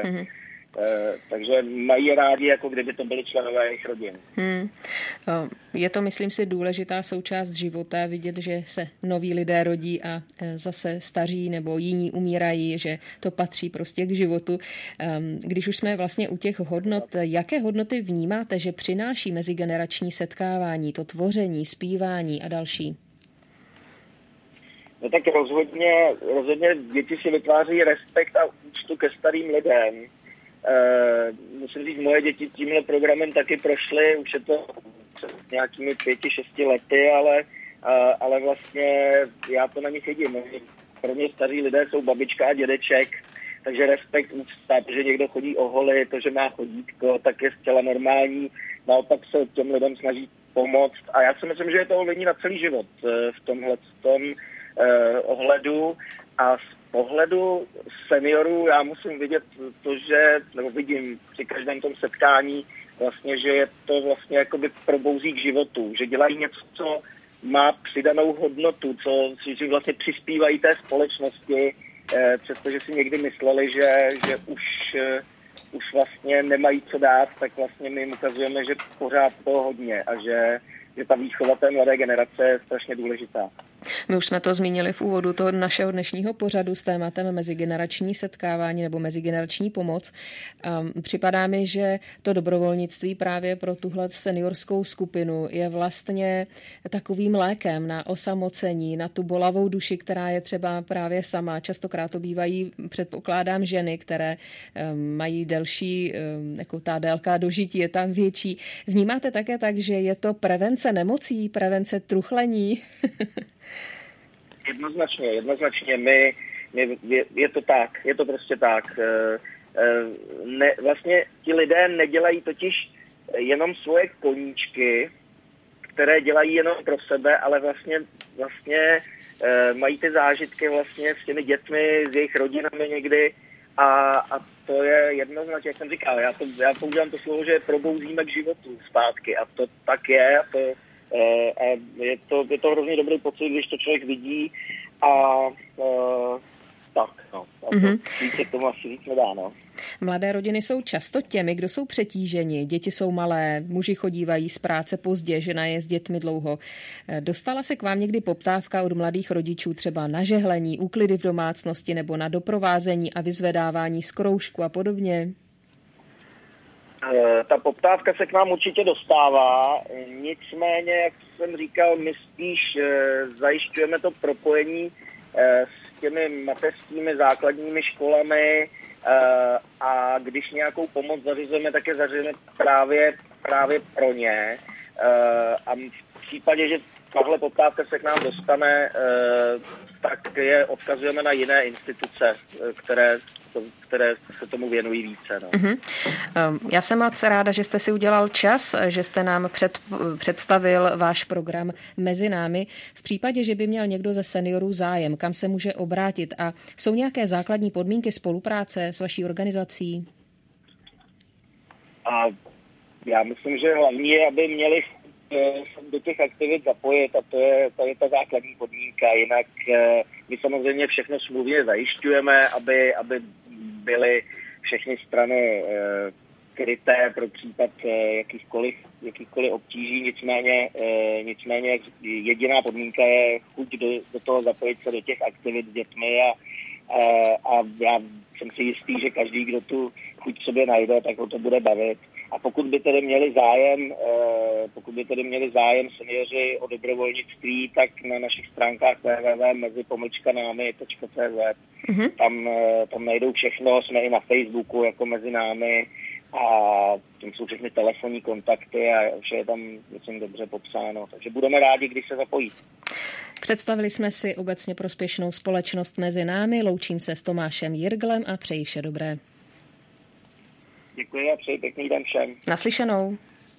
Speaker 5: Takže mají rádi, jako kdyby to byly členové jejich rodin.
Speaker 1: Je to, myslím si, důležitá součást života, vidět, že se noví lidé rodí a zase staří nebo jiní umírají, že to patří prostě k životu. Když už jsme vlastně u těch hodnot, jaké hodnoty vnímáte, že přináší mezigenerační setkávání, to tvoření, zpívání a další?
Speaker 5: No tak rozhodně děti si vytváří respekt a úctu ke starým lidem. Musím říct, moje děti tímhle programem taky prošly, už je to před nějakými 5-6 lety, ale vlastně já to na nich vidím. Pro mě staří lidé jsou babička a dědeček, takže respekt, úcta, že někdo chodí oholit, to, že má chodítko, tak je zcela normální. Naopak se těm lidem snaží pomoct a já si myslím, že je to ovlivní na celý život v tomhletom ohledu a z pohledu seniorů já musím vidět to, že, nebo vidím při každém tom setkání, vlastně, že je to vlastně jakoby probouzí k životu, že dělají něco, co má přidanou hodnotu, co si vlastně přispívají té společnosti, přestože si někdy mysleli, že už vlastně nemají co dát, tak vlastně my jim ukazujeme, že pořád toho hodně a že ta výchova té mladé generace je strašně důležitá.
Speaker 1: My už jsme to zmínili v úvodu toho našeho dnešního pořadu s tématem mezigenerační setkávání nebo mezigenerační pomoc. Připadá mi, že to dobrovolnictví právě pro tuhle seniorskou skupinu je vlastně takovým lékem na osamocení, na tu bolavou duši, která je třeba právě sama. Častokrát to bývají, předpokládám, ženy, které mají delší, jako ta délka dožití je tam větší. Vnímáte také tak, že je to prevence nemocí, prevence truchlení?
Speaker 5: Jednoznačně. Je to prostě tak. Vlastně ti lidé nedělají totiž jenom svoje koníčky, které dělají jenom pro sebe, ale vlastně mají ty zážitky vlastně s těmi dětmi, s jejich rodinami někdy a to je jednoznačně, jak jsem říkal, já používám to slovo, že probouzíme k životu zpátky a to tak je a je to hrozně dobrý pocit, když to člověk vidí a víc se k tomu asi víc nedá, no.
Speaker 1: Mladé rodiny jsou často těmi, kdo jsou přetíženi. Děti jsou malé, muži chodívají z práce pozdě, žena je s dětmi dlouho. Dostala se k vám někdy poptávka od mladých rodičů třeba na žehlení, úklidy v domácnosti nebo na doprovázení a vyzvedávání z kroužku a podobně?
Speaker 5: Ta poptávka se k nám určitě dostává, nicméně, jak jsem říkal, my spíš zajišťujeme to propojení s těmi mateřskými základními školami a když nějakou pomoc zařizujeme, tak je zařizujeme právě pro ně. A v případě, že tahle poptávka se k nám dostane, tak je odkazujeme na jiné instituce, které se tomu věnují více. No.
Speaker 1: Já jsem moc ráda, že jste si udělal čas, že jste nám představil váš program Mezi námi. V případě, že by měl někdo ze seniorů zájem, kam se může obrátit a jsou nějaké základní podmínky spolupráce s vaší organizací?
Speaker 5: A já myslím, že hlavní je, aby měli do těch aktivit zapojit a to je ta základní podmínka. Jinak my samozřejmě všechno smluvně zajišťujeme, aby byly všechny strany kryté pro případ jakýchkoliv obtíží, nicméně jediná podmínka je chuť do toho zapojit se do těch aktivit s dětmi a já jsem si jistý, že každý, kdo tu chuť sobě najde, tak ho to bude bavit. A pokud by tedy měli zájem seniori o dobrovolnictví, tak na našich stránkách www.mezi-námi.cz tam najdou všechno, jsme i na Facebooku jako Mezi námi a tam jsou všechny telefonní kontakty a vše je tam, myslím, dobře popsáno. Takže budeme rádi, když se zapojí.
Speaker 1: Představili jsme si obecně prospěšnou společnost Mezi námi. Loučím se s Tomášem Jirglem a přeji vše dobré.
Speaker 5: Děkuji a přeji pěkný den všem.
Speaker 1: Naslyšenou.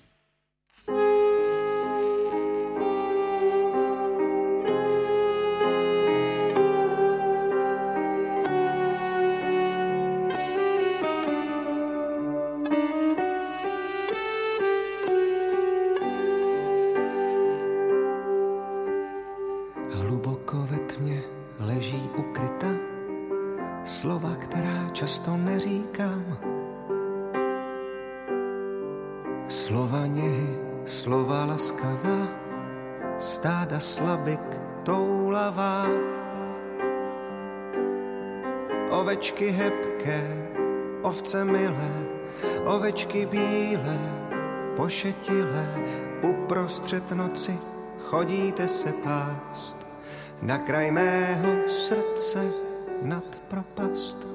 Speaker 2: Hluboko ve tmě leží ukryta slova, která často neříkám. Slova něhy, slova laskavá, stáda slabik toulavá. Ovečky hebké, ovce milé, ovečky bílé, pošetilé, uprostřed noci chodíte se pást. Na kraj mého srdce nad propast.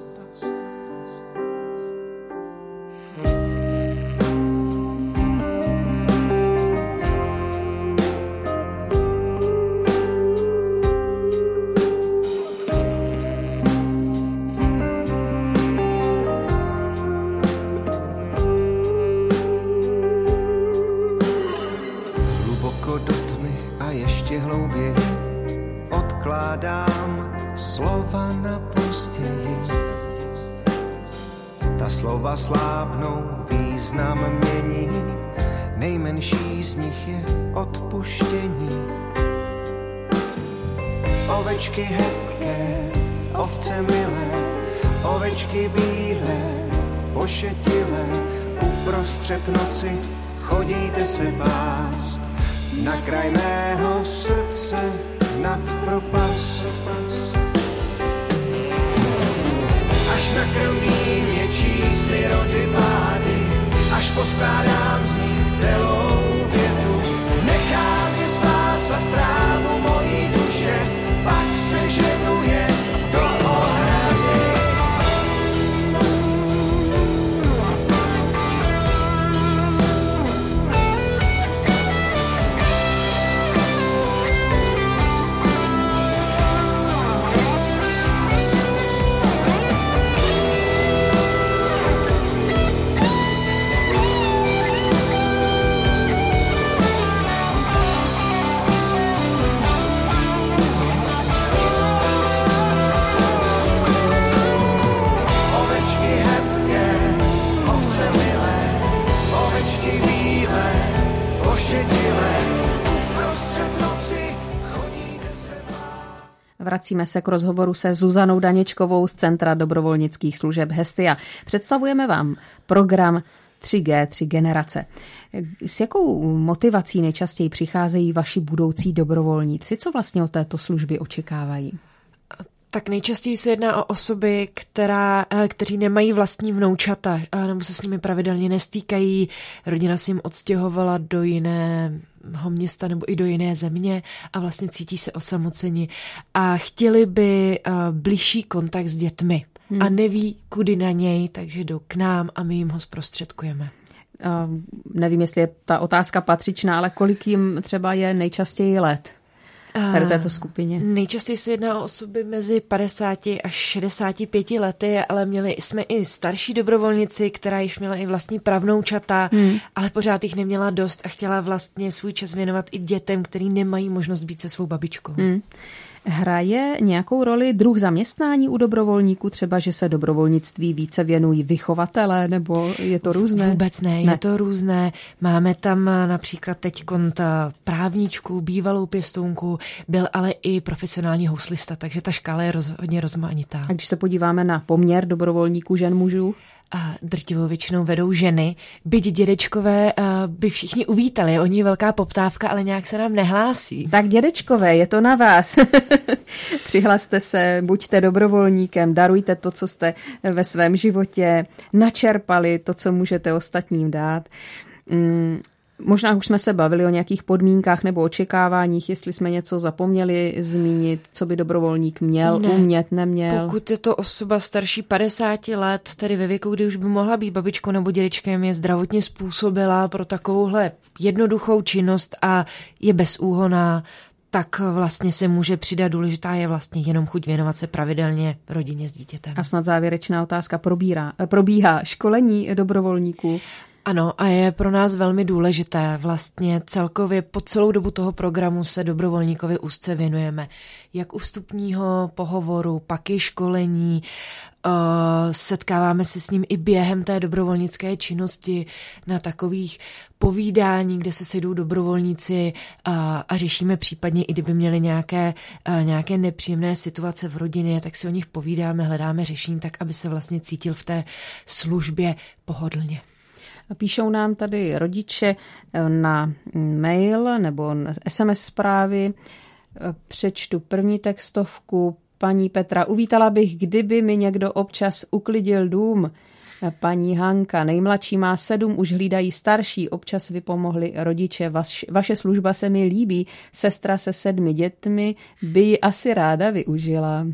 Speaker 7: ta slova slábnou, význam mění, nejmenší z nich je odpuštění. Ovečky hebké, ovce milé, ovečky bílé, pošetilé, uprostřed noci chodíte se pást na kraj mého srdce nad propast. Až nakrmím je čísly rody vlády, až poskládám z nich celou větu, nechám je spásat trávu mojí duše, pak se ženuje do ohrady.
Speaker 1: Vracíme se k rozhovoru se Zuzanou Daněčkovou z Centra dobrovolnických služeb Hestia. Představujeme vám program 3G, 3 generace. S jakou motivací nejčastěji přicházejí vaši budoucí dobrovolníci? Co vlastně od této služby očekávají?
Speaker 3: Tak nejčastěji se jedná o osoby, kteří nemají vlastní vnoučata nebo se s nimi pravidelně nestýkají. Rodina se jim odstěhovala do jiného města nebo i do jiné země a vlastně cítí se osamoceni a chtěli by bližší kontakt s dětmi a neví, kudy na něj, takže jdou k nám a my jim ho zprostředkujeme.
Speaker 1: Nevím, jestli je ta otázka patřičná, ale kolik jim třeba je nejčastěji let? Tady této skupině.
Speaker 3: Nejčastěji se jedná o osoby mezi 50 až 65 lety, ale měli jsme i starší dobrovolnici, která již měla i vlastní pravnoučata, ale pořád jich neměla dost a chtěla vlastně svůj čas věnovat i dětem, který nemají možnost být se svou babičkou.
Speaker 1: Hraje nějakou roli druh zaměstnání u dobrovolníků, třeba, že se dobrovolnictví více věnují vychovatelé, nebo je to různé?
Speaker 3: Vůbec ne, je to různé. Máme tam například teď právničku, bývalou pěstounku, byl ale i profesionální houslista, takže ta škála je hodně rozmanitá.
Speaker 1: A když se podíváme na poměr dobrovolníků žen mužů?
Speaker 3: A drtivou většinou vedou ženy, byť dědečkové by všichni uvítali. Oni je velká poptávka, ale nějak se nám nehlásí.
Speaker 1: Tak dědečkové, je to na vás. Přihlaste se, buďte dobrovolníkem, darujte to, co jste ve svém životě načerpali, to, co můžete ostatním dát. Možná už jsme se bavili o nějakých podmínkách nebo očekáváních, jestli jsme něco zapomněli zmínit, co by dobrovolník měl, umět, neměl.
Speaker 3: Pokud je to osoba starší 50 let, tedy ve věku, kdy už by mohla být babičkou nebo dědečkem, je zdravotně způsobila pro takovouhle jednoduchou činnost a je bezúhonná, tak vlastně se může přidat. Důležitá je vlastně jenom chuť věnovat se pravidelně rodině s dítětem.
Speaker 1: A snad závěrečná otázka, probíhá školení dobrovolníků?
Speaker 3: Ano, a je pro nás velmi důležité. Vlastně celkově po celou dobu toho programu se dobrovolníkovi úzce věnujeme. Jak u vstupního pohovoru, pak i školení, setkáváme se s ním i během té dobrovolnické činnosti na takových povídání, kde se sejdou dobrovolníci a řešíme případně, i kdyby měli nějaké nepříjemné situace v rodině, tak si o nich povídáme, hledáme řešení tak, aby se vlastně cítil v té službě pohodlně.
Speaker 1: Píšou nám tady rodiče na mail nebo na SMS zprávy. Přečtu první textovku. Paní Petra, uvítala bych, kdyby mi někdo občas uklidil dům. Paní Hanka, nejmladší má 7, už hlídají starší, občas vy pomohli rodiče. Vaše služba se mi líbí, sestra se 7 dětmi by ji asi ráda využila.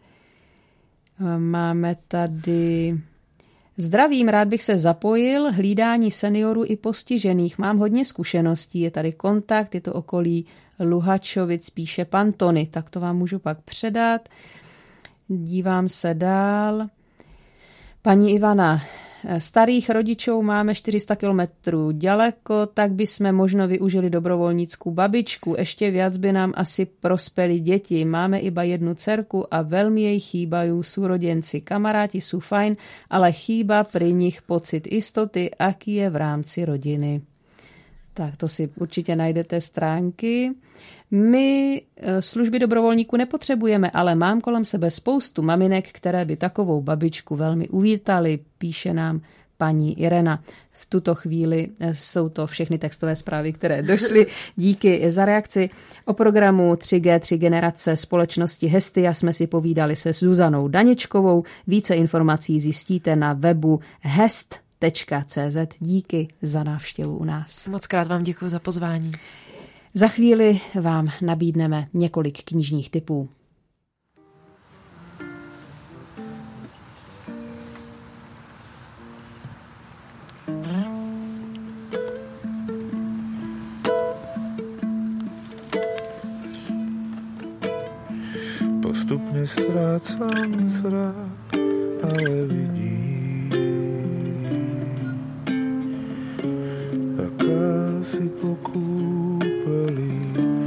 Speaker 1: Máme tady... Zdravím, rád bych se zapojil, hlídání seniorů i postižených. Mám hodně zkušeností, je tady kontakt, je to okolí Luhačovic, píše pan Tony, tak to vám můžu pak předat. Dívám se dál. Paní Ivana, starých rodičů máme 400 kilometrů daleko, tak by jsme možno využili dobrovolnickou babičku. Ještě viac by nám asi prospěli děti. Máme iba jednu dcerku a velmi jej chýbají súrodenci. Kamaráti jsou fajn, ale chýba pri nich pocit istoty, aký je v rámci rodiny. Tak to si určitě najdete stránky. My služby dobrovolníků nepotřebujeme, ale mám kolem sebe spoustu maminek, které by takovou babičku velmi uvítali, píše nám paní Irena. V tuto chvíli jsou to všechny textové zprávy, které došly. Díky za reakci. O programu 3G, 3 generace společnosti Hestia jsme si povídali se Zuzanou Daničkovou. Více informací zjistíte na webu hest.cz. Díky za návštěvu u nás.
Speaker 3: Moc krát vám děkuji za pozvání.
Speaker 1: Za chvíli vám nabídneme několik knižních tipů.
Speaker 8: Postupně ztrácám zrak, ale vidím, jaká si pokúpelí.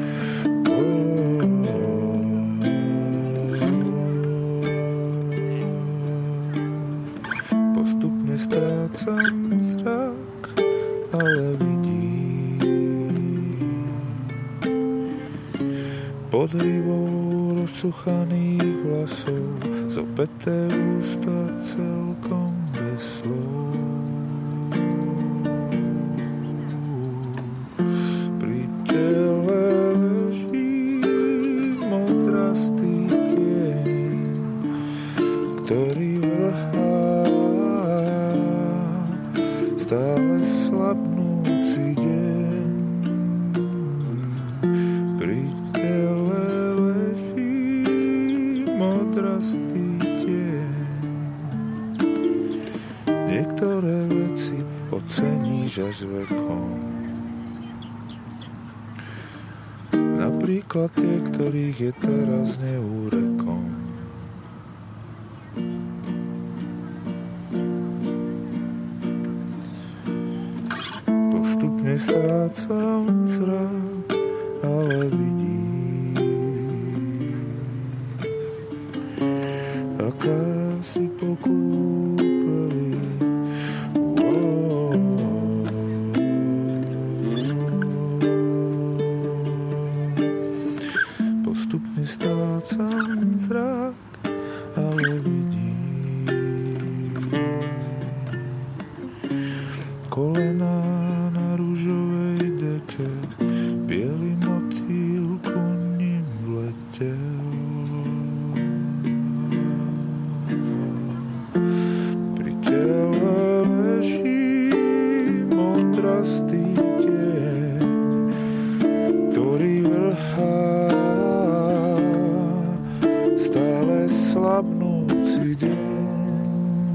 Speaker 8: Postupně ztrácám zrak, ale vidím pod hrivou rozcuchaných vlasů zopeté ústa celkom bez slov. Pri tele leží modrastý tieň, ktorý vrhá stále slabnúci deň. Pri tele modrastý tieň. Niektoré veci oceníš až vekom. Napríklad tie, ktorých je teraz neúrekom. Postupne strácam zrak, ale vidím, aká si pokúpeli. Postupne strácam zrak, ale vidím kolená na ružovej deke, bielý motýl ku ním vletel. Pri tele leží modrastý tieň, ktorý vrhá stále slabnúci deň.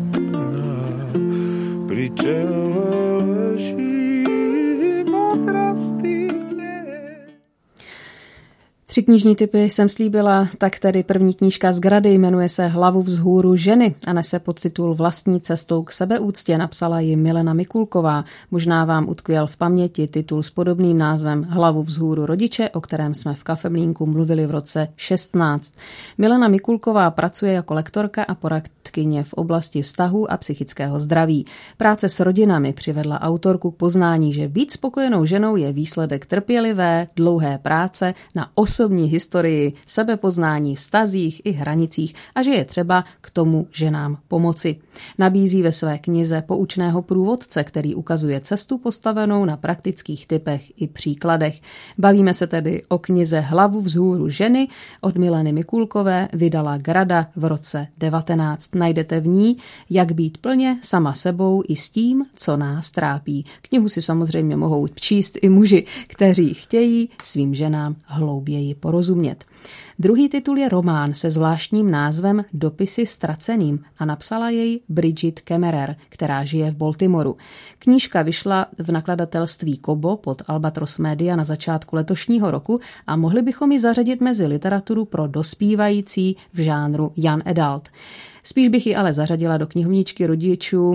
Speaker 8: Pri tele leží modrastý tieň.
Speaker 1: 3 knižní tipy jsem slíbila, tak tedy první knížka z Grady jmenuje se Hlavu vzhůru ženy a nese podtitul Vlastní cestou k sebeúctě. Napsala ji Milena Mikulková. Možná vám utkvěl v paměti titul s podobným názvem Hlavu vzhůru rodiče, o kterém jsme v Kafemlínku mluvili v roce 16. Milena Mikulková pracuje jako lektorka a poradkyně v oblasti vztahů a psychického zdraví. Práce s rodinami přivedla autorku k poznání, že být spokojenou ženou je výsledek trpělivé, dlouhé práce na osobní historii, sebepoznání, vztazích i hranicích a že je třeba k tomu ženám pomoci. Nabízí ve své knize poučného průvodce, který ukazuje cestu postavenou na praktických typech i příkladech. Bavíme se tedy o knize Hlavu vzhůru ženy od Mileny Mikulkové, vydala Grada v roce 19. Najdete v ní, jak být plně sama sebou i s tím, co nás trápí. Knihu si samozřejmě mohou číst i muži, kteří chtějí svým ženám hlouběji porozumět. Druhý titul je román se zvláštním názvem Dopisy ztraceným a napsala jej Bridget Kemmerer, která žije v Baltimoru. Knížka vyšla v nakladatelství Kobo pod Albatros Media na začátku letošního roku a mohli bychom ji zařadit mezi literaturu pro dospívající v žánru young adult. Spíš bych ji ale zařadila do knihovničky rodičů,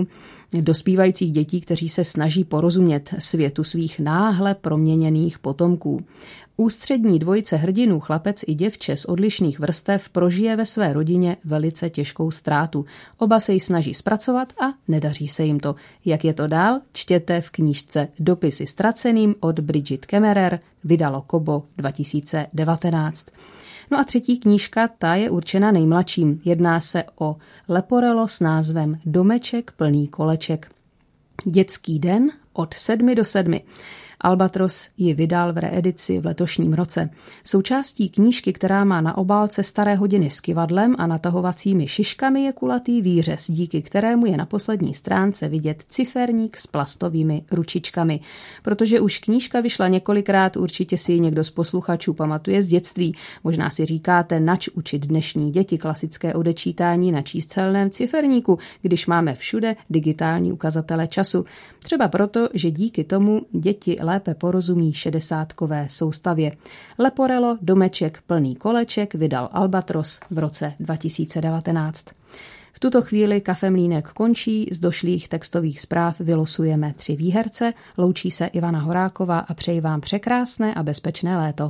Speaker 1: dospívajících dětí, kteří se snaží porozumět světu svých náhle proměněných potomků. Ústřední dvojice hrdinů, chlapec i děvče z odlišných vrstev, prožije ve své rodině velice těžkou ztrátu. Oba se ji snaží zpracovat a nedaří se jim to. Jak je to dál, čtěte v knížce Dopisy ztraceným od Bridget Kemmerer, vydalo Kobo 2019. No a třetí knížka, ta je určena nejmladším. Jedná se o leporelo s názvem Domeček plný koleček. Dětský den od 7 do 7. Albatros ji vydal v reedici v letošním roce. Součástí knížky, která má na obálce staré hodiny s kyvadlem a natahovacími šiškami, je kulatý výřez, díky kterému je na poslední stránce vidět ciferník s plastovými ručičkami. Protože už knížka vyšla několikrát, určitě si ji někdo z posluchačů pamatuje z dětství. Možná si říkáte, nač učit dnešní děti klasické odečítání na číselném ciferníku, když máme všude digitální ukazatele času. Třeba proto, že díky tomu děti lépe porozumí 60kové soustavě. Leporelo, domeček plný koleček vydal Albatros v roce 2019. V tuto chvíli Kafemlínek končí, z došlých textových zpráv vylosujeme 3 výherce, loučí se Ivana Horáková a přeji vám překrásné a bezpečné léto.